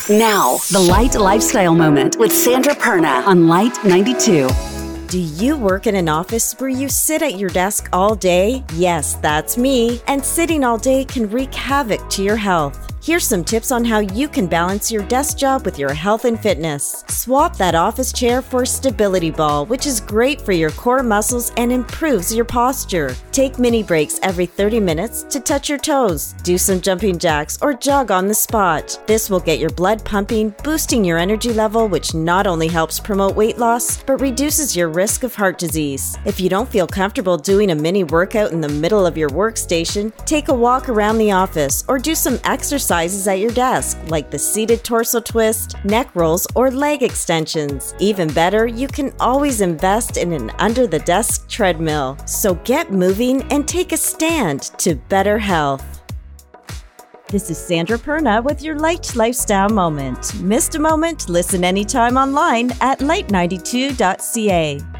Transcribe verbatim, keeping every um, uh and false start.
Now, the Light Lifestyle Moment with Sandra Perna on Light ninety-two. Do you work in an office where you sit at your desk all day? Yes, that's me. And sitting all day can wreak havoc to your health. Here's some tips on how you can balance your desk job with your health and fitness. Swap that office chair for a stability ball, which is great for your core muscles and improves your posture. Take mini breaks every thirty minutes to touch your toes. Do some jumping jacks or jog on the spot. This will get your blood pumping, boosting your energy level, which not only helps promote weight loss, but reduces your risk of heart disease. If you don't feel comfortable doing a mini workout in the middle of your workstation, take a walk around the office or do some exercise at your desk, like the seated torso twist, neck rolls, or leg extensions. Even better, you can always invest in an under-the-desk treadmill. So get moving and take a stand to better health. This is Sandra Perna with your Light Lifestyle Moment. Missed a moment? Listen anytime online at light ninety-two dot c a.